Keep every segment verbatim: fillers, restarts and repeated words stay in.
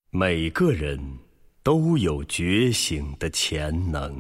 每个人都有觉醒的潜能。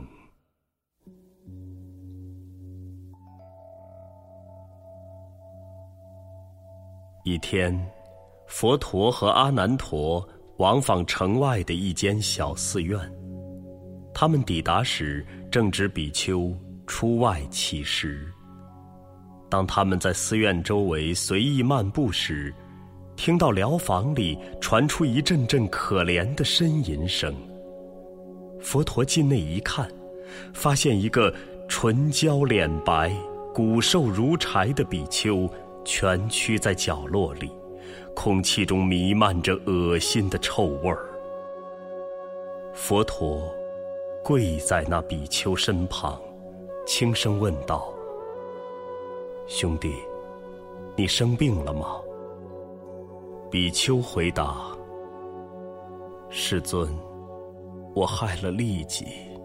一天，佛陀和阿难陀往访城外的一间小寺院。他们抵达时，正值比丘出外乞食。当他们在寺院周围随意漫步时，听到寮房里传出一阵阵可怜的呻吟声。佛陀进内一看，发现一个唇焦脸白、骨瘦如柴的比丘蜷曲在角落里，空气中弥漫着恶心的臭味儿。佛陀跪在那比丘身旁，轻声问道：“兄弟，你生病了吗？”比丘回答：“世尊，我害了痢疾。”“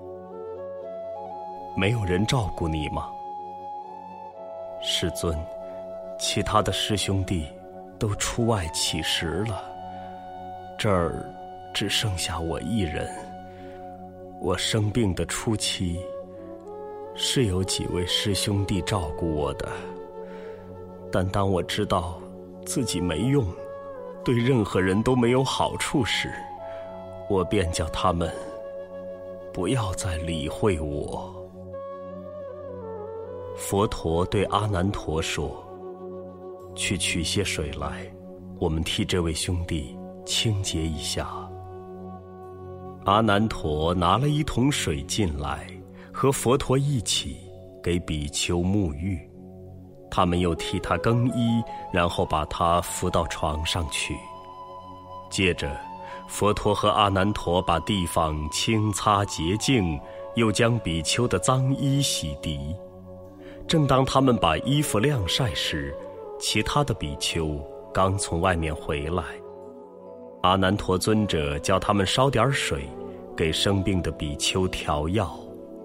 没有人照顾你吗？”“世尊，其他的师兄弟都出外乞食了，这儿只剩下我一人。我生病的初期，是有几位师兄弟照顾我的，但当我知道自己没用，对任何人都没有好处时，我便叫他们不要再理会我。”佛陀对阿难陀说：“去取些水来，我们替这位兄弟清洁一下。”阿难陀拿了一桶水进来，和佛陀一起给比丘沐浴。他们又替他更衣，然后把他扶到床上去。接着，佛陀和阿难陀把地方清擦洁净，又将比丘的脏衣洗涤。正当他们把衣服晾晒时，其他的比丘刚从外面回来。阿难陀尊者叫他们烧点水，给生病的比丘调药。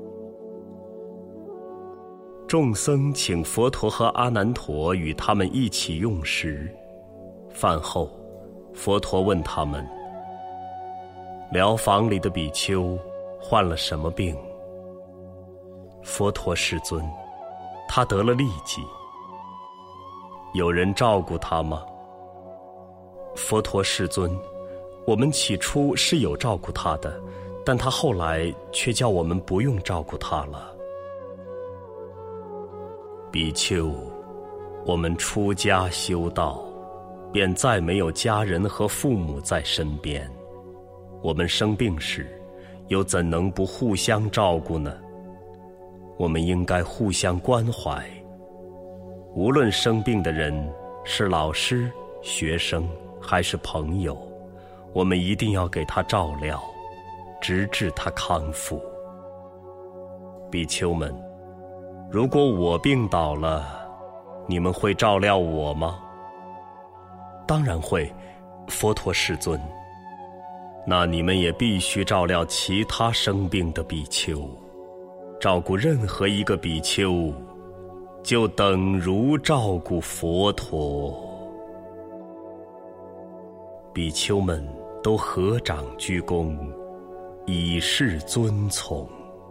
众僧请佛陀和阿难陀与他们一起用食。饭后，佛陀问他们：“寮房里的比丘患了什么病？”佛陀：“世尊，他得了痢疾。”“有人照顾他吗？”佛陀：“世尊，我们起初是有照顾他的，但他后来却叫我们不用照顾他了。”“比丘，我们出家修道，便再没有家人和父母在身边。我们生病时，又怎能不互相照顾呢？我们应该互相关怀。无论生病的人是老师、学生还是朋友，我们一定要给他照料，直至他康复。比丘们，如果我病倒了，你们会照料我吗？”“当然会，佛陀世尊。”“那你们也必须照料其他生病的比丘。照顾任何一个比丘，就等如照顾佛陀。”比丘们都合掌鞠躬，以示遵从。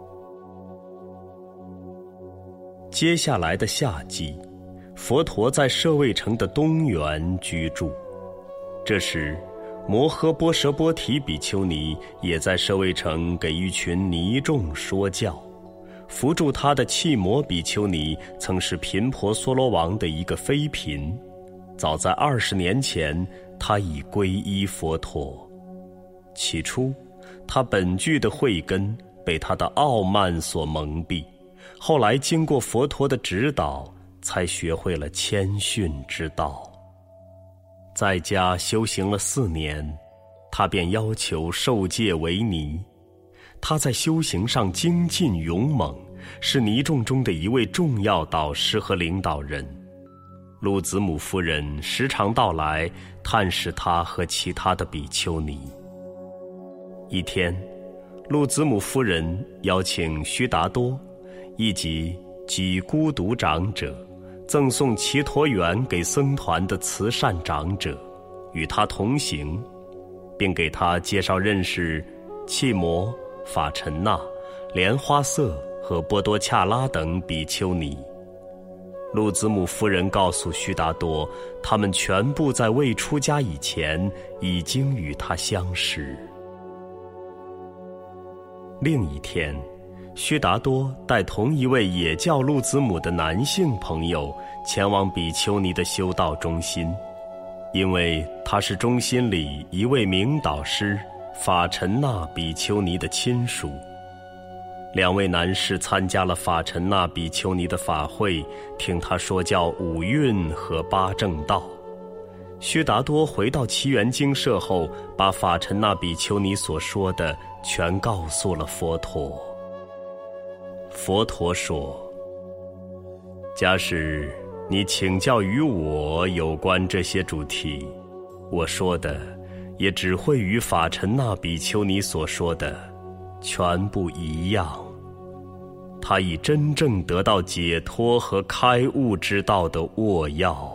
接下来的夏季，佛陀在舍卫城的东园居住。这时，摩诃波舍波提比丘尼也在舍卫城给一群尼众说教。扶助他的契摩比丘尼曾是频婆娑罗王的一个妃嫔，早在二十年前，他已皈依佛陀。起初，他本具的慧根被他的傲慢所蒙蔽，后来经过佛陀的指导，才学会了谦逊之道。在家修行了四年，他便要求受戒为尼。他在修行上精进勇猛，是尼众中的一位重要导师和领导人。陆子母夫人时常到来探视他和其他的比丘尼。一天，陆子母夫人邀请须达多，以及几孤独长者，赠送祇陀园给僧团的慈善长者，与他同行。 并给他介绍认识契摩、法陈那、莲花色和波多恰拉等比丘尼。路子母夫人告诉须达多，他们全部在未出家以前已经与他相识。另一天，须达多带同一位也叫路子母的男性朋友前往比丘尼的修道中心，因为他是中心里一位名导师法陈那比丘尼的亲属。两位男士参加了法陈那比丘尼的法会，听他说教五蕴和八正道。须达多回到祇园精舍后，把法陈那比丘尼所说的全告诉了佛陀。佛陀说，假使你请教于我有关这些主题，我说的也只会与法陈那比丘尼所说的全部一样。他已真正得到解脱和开悟之道的握要。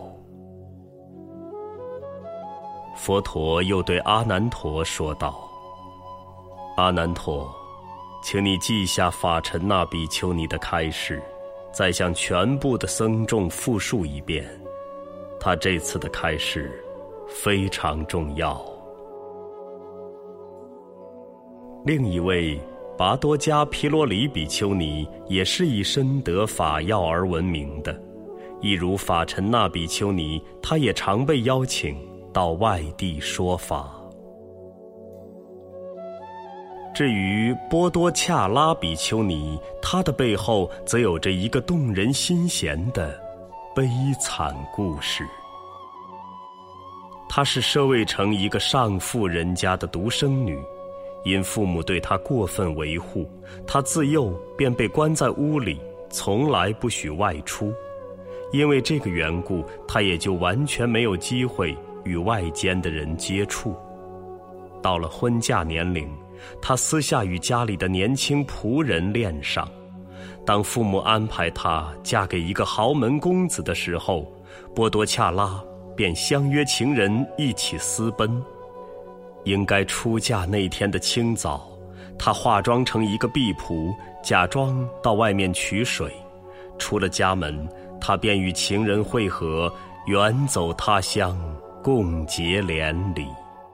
佛陀又对阿难陀说道，阿难陀，请你记下法陈那比丘尼的开示，再向全部的僧众复述一遍。他这次的开示非常重要。另一位拔多迦毗罗离比丘尼也是以深得法要而闻名的，一如法陈那比丘尼，他也常被邀请到外地说法。至于波多恰拉比丘尼，他的背后则有着一个动人心弦的悲惨故事。她是舍卫城一个上富人家的独生女，因父母对她过分维护，她自幼便被关在屋里，从来不许外出。因为这个缘故，她也就完全没有机会与外间的人接触。到了婚嫁年龄，她私下与家里的年轻仆人恋上。当父母安排她嫁给一个豪门公子的时候，波多恰拉便相约情人一起私奔。应该出嫁那天的清早，她化妆成一个婢仆，假装到外面取水。出了家门，她便与情人会合，远走他乡，共结连理。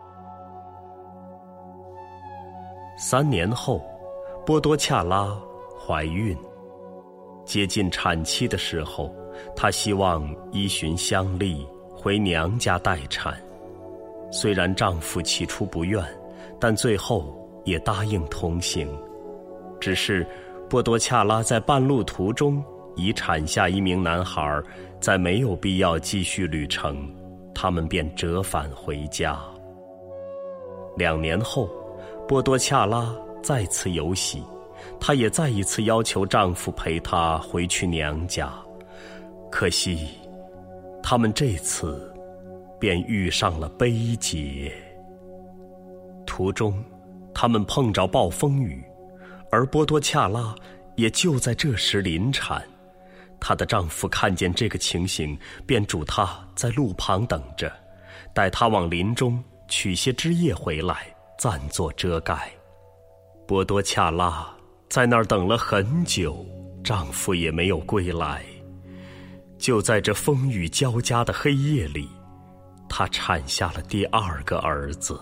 三年后，波多恰拉怀孕，接近产期的时候，她希望依循乡例回娘家待产。虽然丈夫起初不愿，但最后也答应同行。只是波多恰拉在半路途中已产下一名男孩，在没有必要继续旅程，他们便折返回家。两年后，波多恰拉再次有喜，她也再一次要求丈夫陪她回去娘家。可惜，他们这次便遇上了悲劫。途中，他们碰着暴风雨，而波多恰拉也就在这时临产。她的丈夫看见这个情形，便嘱她在路旁等着，待她往林中取些枝叶回来，暂作遮盖。波多恰拉在那儿等了很久，丈夫也没有归来。就在这风雨交加的黑夜里，她产下了第二个儿子。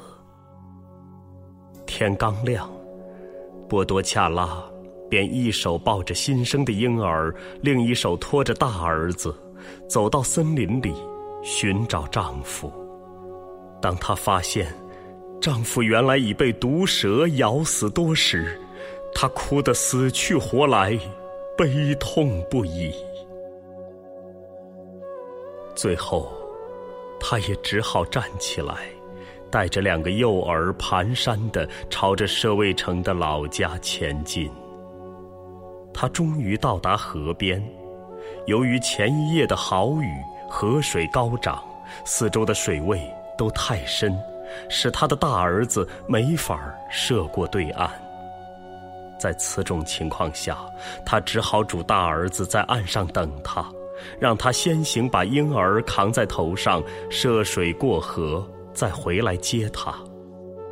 天刚亮，波多恰拉便一手抱着新生的婴儿，另一手拖着大儿子，走到森林里寻找丈夫。当她发现丈夫原来已被毒蛇咬死多时，她哭得死去活来，悲痛不已。最后，她也只好站起来，带着两个幼儿蹒跚地朝着舍卫城的老家前进。她终于到达河边，由于前一夜的豪雨，河水高涨，四周的水位都太深，使她的大儿子没法涉过对岸。在此种情况下，她只好嘱大儿子在岸上等她，让他先行把婴儿扛在头上，涉水过河，再回来接他。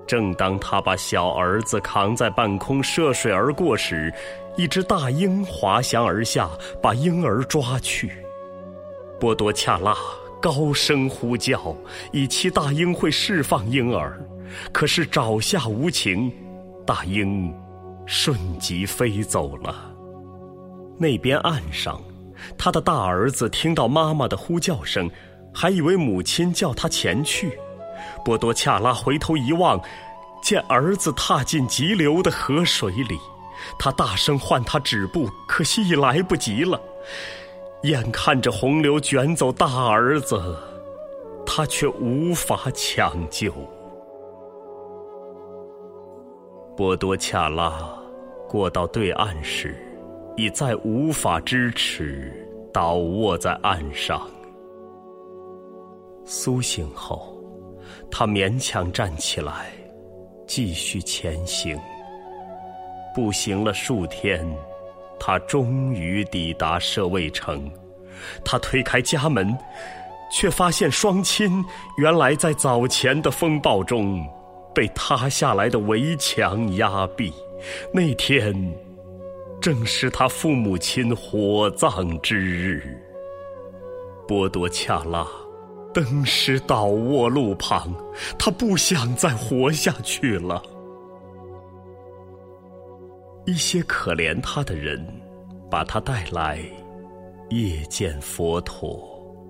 正当他把小儿子扛在半空涉水而过时，一只大鹰滑翔而下，把婴儿抓去。波多恰拉高声呼叫，以期大鹰会释放婴儿，可是爪下无情，大鹰瞬即飞走了。那边岸上，他的大儿子听到妈妈的呼叫声，还以为母亲叫他前去。波多恰拉回头一望，见儿子踏进急流的河水里，他大声唤他止步，可惜已来不及了。眼看着洪流卷走大儿子，他却无法抢救。波多恰拉过到对岸时，已再无法支持，倒卧在岸上。苏醒后，他勉强站起来，继续前行。步行了数天，他终于抵达舍卫城。他推开家门，却发现双亲原来在早前的风暴中被塌下来的围墙压毙。那天正是他父母亲火葬之日。波多恰拉登时倒卧路旁，他不想再活下去了。一些可怜他的人把他带来谒见佛陀。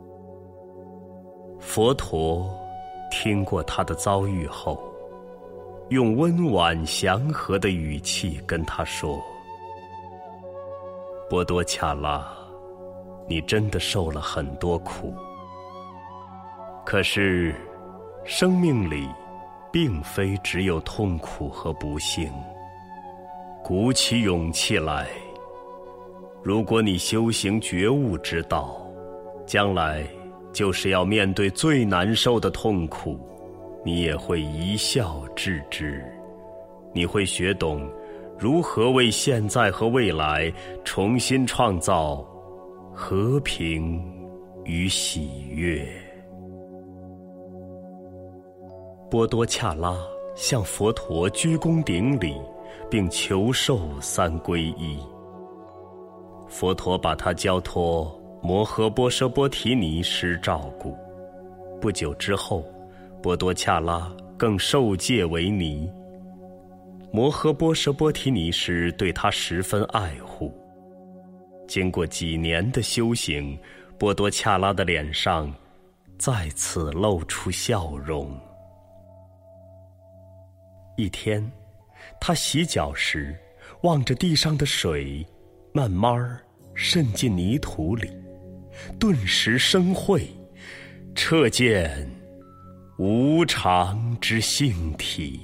佛陀听过他的遭遇后，用温婉祥和的语气跟他说：波多恰拉，你真的受了很多苦，可是生命里并非只有痛苦和不幸。鼓起勇气来，如果你修行觉悟之道，将来就是要面对最难受的痛苦，你也会一笑置之。你会学懂如何为现在和未来重新创造和平与喜悦。波多恰拉向佛陀鞠躬顶礼，并求受三皈依。佛陀把他交托摩诃波舍波提尼师照顾。不久之后，波多恰拉更受戒为尼。摩诃波舍波提尼师对他十分爱护。经过几年的修行，波多恰拉的脸上再次露出笑容。一天，他洗脚时，望着地上的水慢慢渗进泥土里，顿时生慧，彻见无常之性体。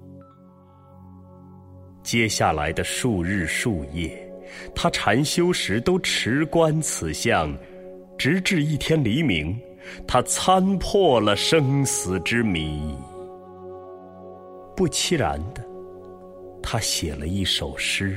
接下来的数日数夜，他禅修时都持观此相，直至一天黎明，他参破了生死之谜。不期然的，他写了一首诗。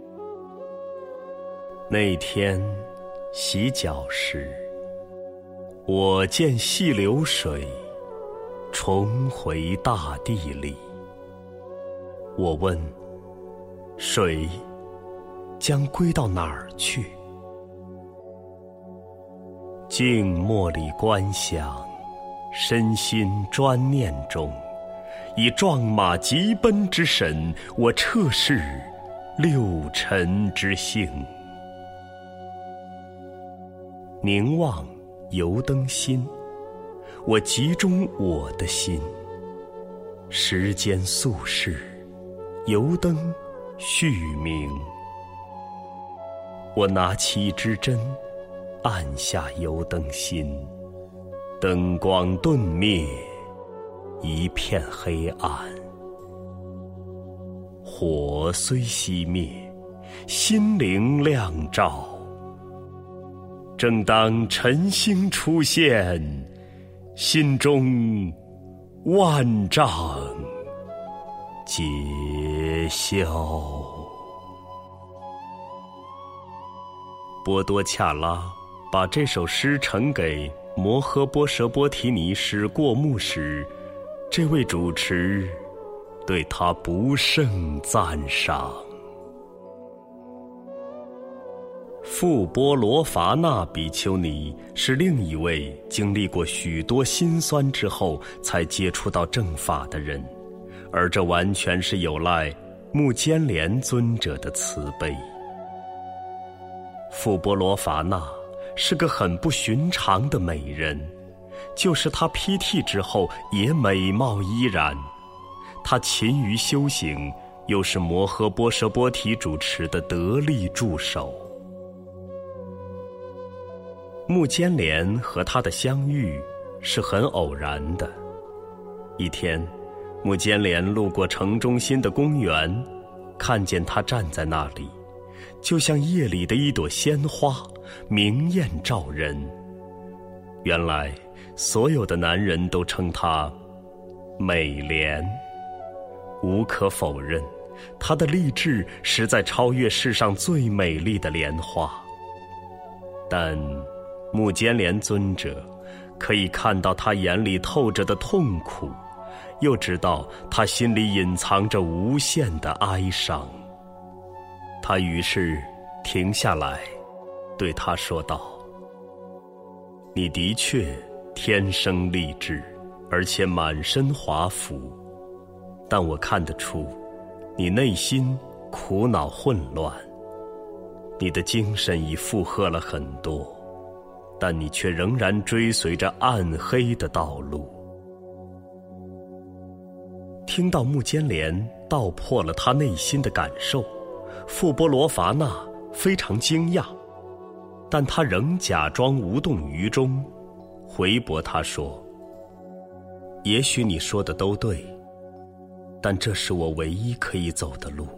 那天洗脚时，我见细流水重回大地里。我问，水将归到哪儿去？静默里观想，身心专念中，以壮马疾奔之神，我彻视六尘之性。凝望油灯心，我集中我的心。时间速逝，油灯续明。我拿起一支针，按下油灯心，灯光顿灭，一片黑暗。火虽熄灭，心灵亮照。正当晨星出现，心中万丈皆消。波多恰拉把这首诗呈给摩诃波舍波提尼师过目时，这位主持对他不胜赞赏。富波罗伐那比丘尼是另一位经历过许多辛酸之后才接触到正法的人，而这完全是有赖目犍连尊者的慈悲。富波罗伐那是个很不寻常的美人，就是她披剃之后也美貌依然。她勤于修行，又是摩诃波舍波提主持的得力助手。目犍连和他的相遇是很偶然的。一天，目犍连路过城中心的公园，看见他站在那里，就像夜里的一朵鲜花，明艳照人。原来所有的男人都称她美莲。无可否认，她的丽质实在超越世上最美丽的莲花。但目犍连尊者可以看到她眼里透着的痛苦，又知道她心里隐藏着无限的哀伤。他于是停下来，对她说道：你的确天生丽质，而且满身华服，但我看得出你内心苦恼混乱，你的精神已负荷了很多，但你却仍然追随着暗黑的道路。听到目犍连道破了他内心的感受，富波罗伐那非常惊讶，但他仍假装无动于衷，回驳他说：也许你说的都对，但这是我唯一可以走的路。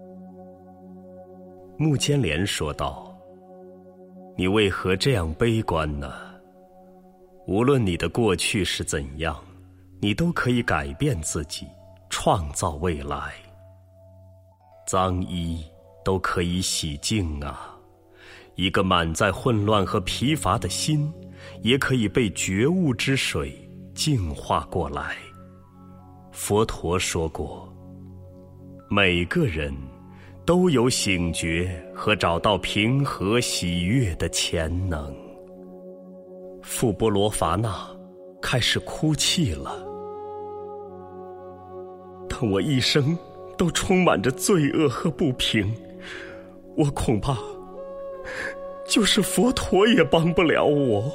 目犍连说道：你为何这样悲观呢？无论你的过去是怎样，你都可以改变自己，创造未来。脏衣都可以洗净啊，一个满载混乱和疲乏的心，也可以被觉悟之水净化过来。佛陀说过，每个人都有醒觉和找到平和喜悦的潜能。富波罗伐那开始哭泣了。但我一生都充满着罪恶和不平，我恐怕就是佛陀也帮不了我。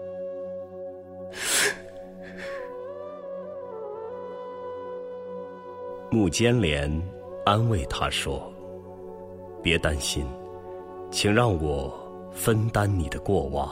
目犍连安慰他说：别担心，请让我分担你的过往。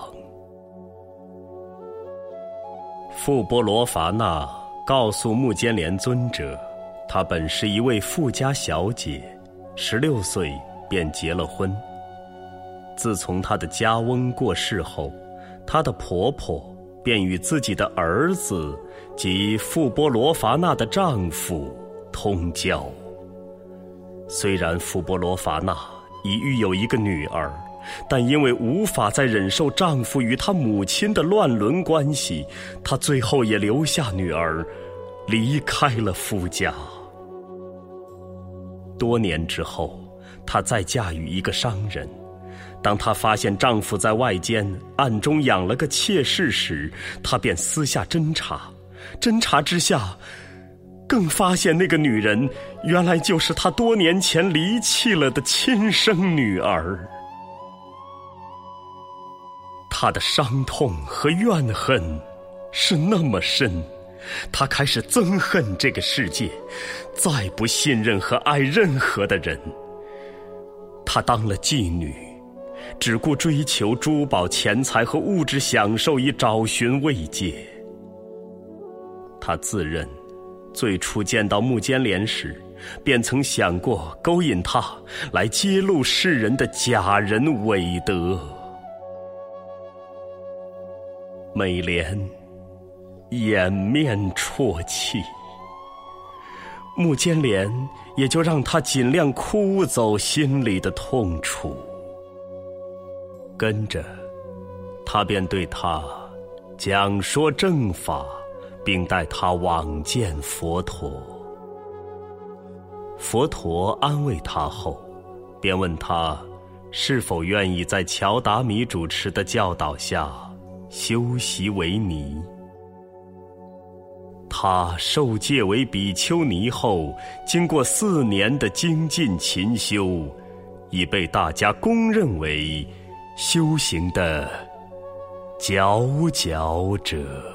富波罗伐那告诉目犍连尊者，她本是一位富家小姐，十六岁便结了婚。自从她的家翁过世后，她的婆婆便与自己的儿子及富波罗伐那的丈夫通交。虽然富波罗伐那已育有一个女儿，但因为无法再忍受丈夫与她母亲的乱伦关系，她最后也留下女儿，离开了夫家。多年之后，她再嫁与一个商人。当她发现丈夫在外间暗中养了个妾室时，她便私下侦查。侦查之下，更发现那个女人原来就是她多年前离弃了的亲生女儿。她的伤痛和怨恨是那么深，她开始憎恨这个世界，再不信任和爱任何的人。她当了妓女，只顾追求珠宝、钱财和物质享受，以找寻慰藉。她自认最初见到目犍连时，便曾想过勾引他来揭露世人的假人伪德。美莲掩面啜泣，目犍连也就让他尽量哭走心里的痛楚。跟着他便对他讲说正法，并带他往见佛陀。 佛陀安慰他后，便问他是否愿意在乔达米主持的教导下修习为尼。他受戒为比丘尼后，经过四年的精进勤修，已被大家公认为修行的佼佼者。